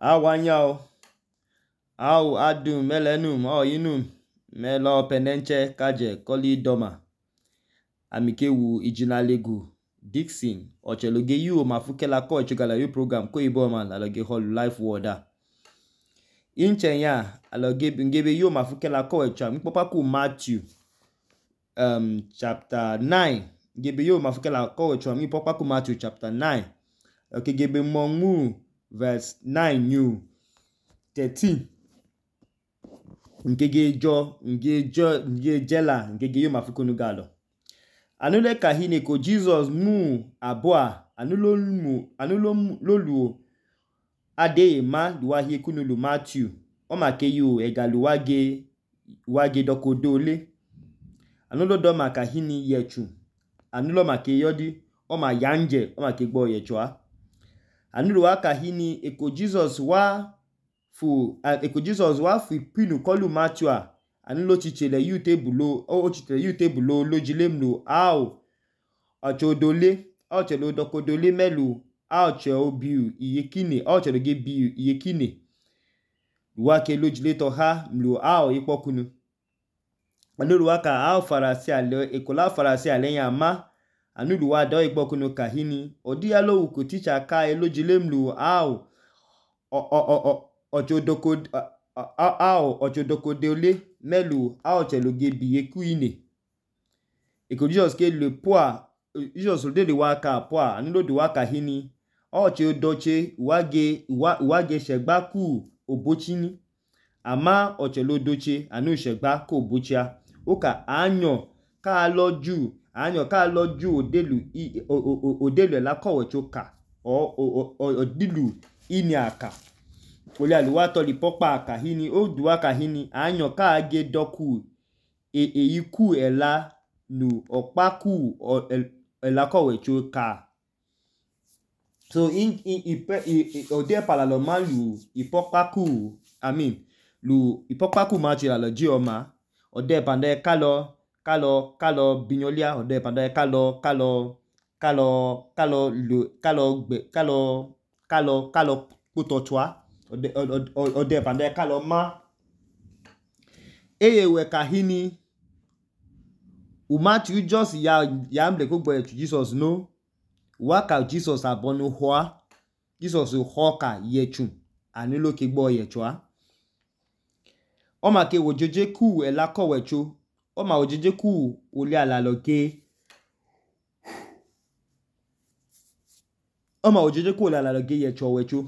Awanyao, au adum melenum inum melo penenche kaje koli doma amikewu ijinalegu Dixon ocheloge yu mafukela ko chugala yu program ko iboma aloge hol life worda inchenya aloge ngebe yu mafukela ko echa mpopa ku Matthew chapter 9 ngebe yu mafukela ko echa mpopa ku Matthew chapter 9 okegebe mongu verse 9 new 13 ngejela ngege yo mafukunu galo anule kahine ko Jesus mu aboa anulolu ade ma duwahi kunulu Matthew o make yo egaluwage dokodole anulodo makahini yechu anulo make yodi o ma yanje o make gbo yechwa anulo akahini eko Jesus wa fu pinu kolu Matthew anulo chichele yu tebulo lojilemlo au ochodole ochelo dokodole melu aucho biu iyekine ochelo ge biu iyekine wake lojile to ha mlo au ipokunu anulo waka au farasi ale ekola farasi ale yama anulo wa do ipokunu kahini odialo uko teacher ka elojilemlo au ochodokodole melu ochelo ge biyekuine eko Jesus ke le poa Jesus de waka poa anulo de waka hini oche doche wage shegbaku obochini ama ochelo doche anu shegba ko obochia oka anyo ka loju odelu la kowe choka odilu ini aka oli aluwa toli popa aka hini o duwa ka hini anyo ka age doku eyiku ela nu opaku elakowe choka so ode palalo malu ipopaku lu ipopaku machi la jioma ode pande kalo binyolia ode pande kalo putochwa ode pande kalo ma eyewe kahini Matthew just ya mble ko gbo Jesus no waka Jesus abonu hoa Jesus hoka yechu anilo ke gbo yechwa o ma ke wojeje ku elakowecho o ma wojeje ku oli alaloge yechowecho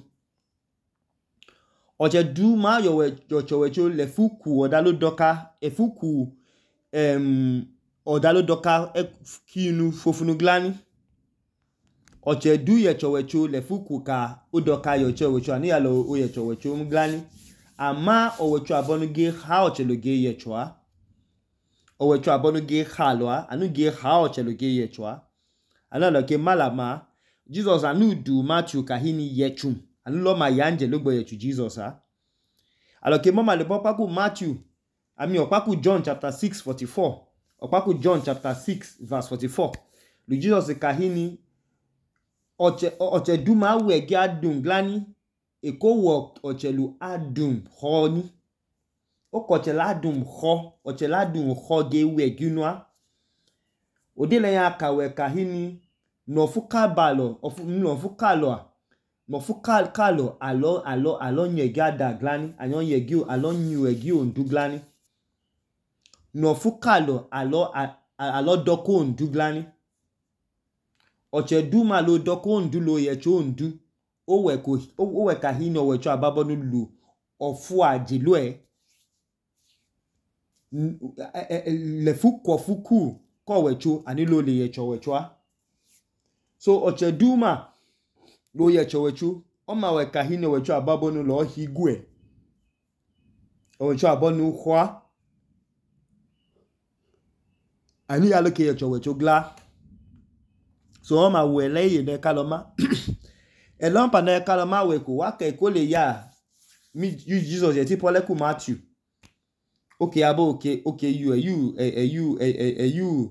oje du ma yowecho lefuku odalo doka efuku odalo doka kinu fofunu glani oche du yechowecho lefuku ka odoka yechowecho ani yalo o yechowecho mglani ama owecho abonuge ha ocheloge yechwa owecho abonuge halwa anuge ha ocheloge yechwa analoke malama Jesus anu du Matthew kahini yechum anulo ma yanje logbo yechu Jesus aloke mama le popaku Matthew opaku John chapter 6:44 opaku John chapter 6 verse 44 lu Jesus kahini oche duma wege adum glani ekowo ochelu adum honi okochela adum ho ochela adum ho ge wegunwa odele ya kawe kahini no fukabalo no fukalo alo nyege ada glani anyon yegi alo nyu egi ondu glani no fukalo alo doko ondu glani oche duma lo doko ondu lo yecho ondu owe kahini owecho ababonu lu ofu ajilo le fuku ko wecho anilo le yecho wecho so oche duma lo yecho wecho o ma we kahini wecho ababonu lo higwe owecho abonu hwa ani aloke yecho wecho gla so o ma we leye ne kaloma elompa ne kaloma we ko wake ko le ya mi Jesus yeti pole ku Matthew okay abo okay you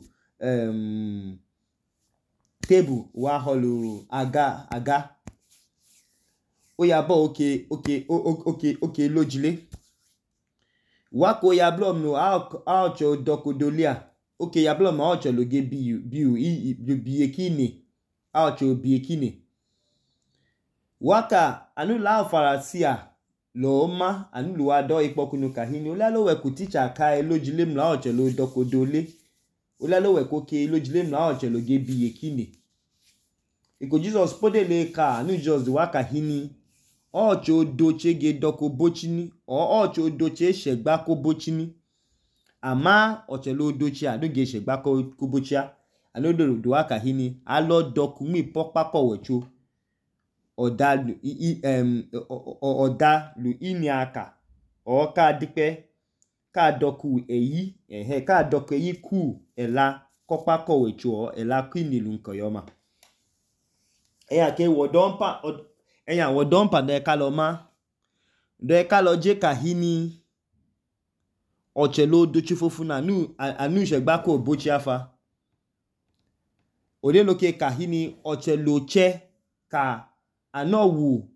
table wa holu aga oyabo oke lojile wako ya blom no aocho dokudolia oke ya blom aocho loge biekine aocho biekine waka anu la farasia lo ma anu lo ado ipokunu kahini ola lo we ku teacher ka lojile mla aocho lo dokodole ola lo we ko ke lojile mla aocho loge biekine iko Jesus podele ka anu just waka hini ocho doche ge doko bochini ocho doche shegba ko bochini ama ochelo doche anu ge shegba ko bochia anu do waka hini alo doku mi popapo wecho oda lu ini aka o ka dipe ka doku eyi ka doku eyi ku ela kopako wecho ela kwini lu nkoyoma eya ke wodompa eya wodompa de kaloma de kaloje kahini ochelo dochi fofuna anu shegba ko bochi afa ode loke kahini ochelo che ka anowu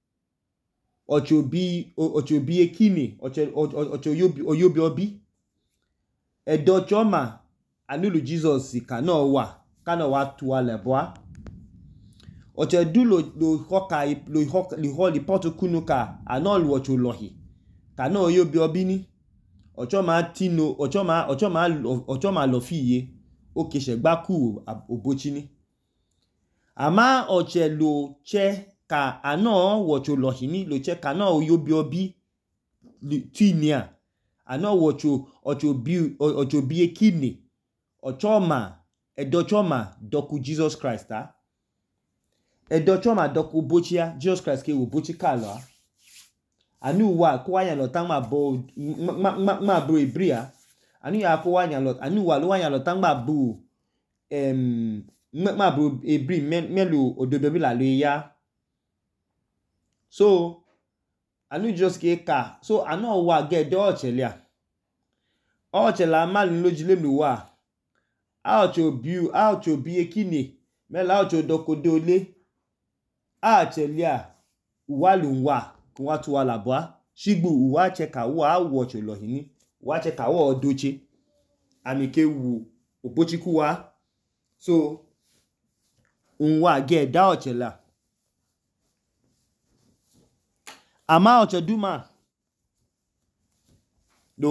ochobi ekini oyobi obi edochoma anulu Jesus kana wa tuwa leboa oche du lo hoka li holi potu kunuka anolu ocho lohi kana oyobi obini ochoma tino ochoma lofiye oke shegba ku obochini ama oche lo che ka ano wocho lohini lo che kana oyobi obi tinia ano ocho bi ekini ochoma edochoma doku Jesus Christ edochoma doku bochia Jesus Christ ke wo bochi kalo anu wa ko wa yan lo tan ma bo ebria anu ya ko wa yan lo anu wa lo wa yan lo tan ma bo ma bo ebri melu ododobi la lo ya so anu just ke ka so anu wa get do ochelia ochela malun lojile mi wa aocho bi ekini mela aocho dokodole achelia uwalunwa kwa tuwa labwa shigbu uwa cheka uwa wocho lohini uwa cheka uwa odoche amike wu obochikuwa so unwa get da ochela ama ocho duma lo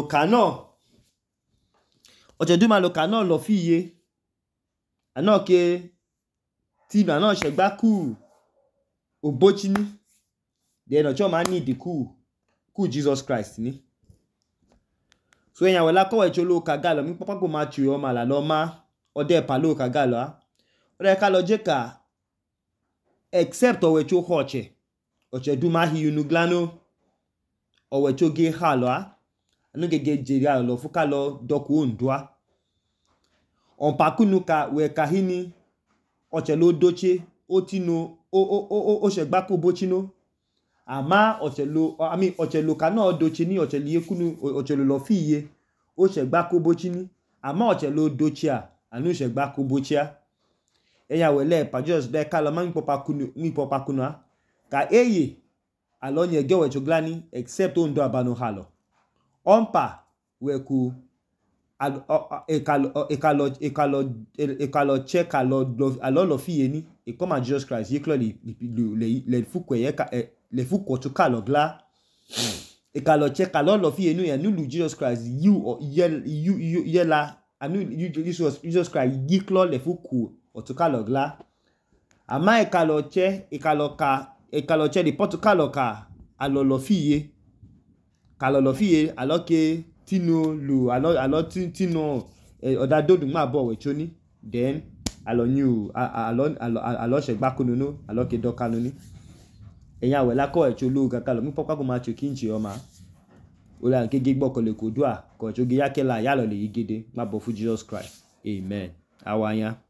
kano lo fiye ano ke tinu ano shegba ku obochini then ocho ma need ku Jesus Christ ni so eyan wela ko wecho lo kagalo mi papa ko ma chu o ma la lo ma ode pa lo kagalo ode ka lo je ka except o wecho hoche duma hi unu glano o wecho ge halo anu gege jeri lo fuka lo doku ondua on pakunu ka we kahini oche lo doche otino o shegba ko bochino ama ochelo kana doche ni ochelo yekunu ochelo lo fiye o shegba ko bochini ama ochelo dochia anu shegba ko bochia eya wele pa just de kala man popa kunu ka eye alonye gewe choglani except ondo abano halo ompa we ku ekalo check alo lo fiye ni e come Jesus Christ ye clearly le fukwe ye ka le fukwo to kalo gla ekalo check alo lo fiye nu ya nu Jesus Christ you la anu Jesus Christ ye clearly le fukwo to kalo gla ama ekalo che di portugal ka alo lo fiye alo ke tino lu alo tino oda dodun ma bo wechoni then alo shegba kununu alo ke dokanu ni eyan we la ko echolu kakalo mi papa ko ma chokinchi o ma ola ke gigbo ko le kodua ko chogi yakela ya lo le yigede ma bo fu Jesus Christ amen awanya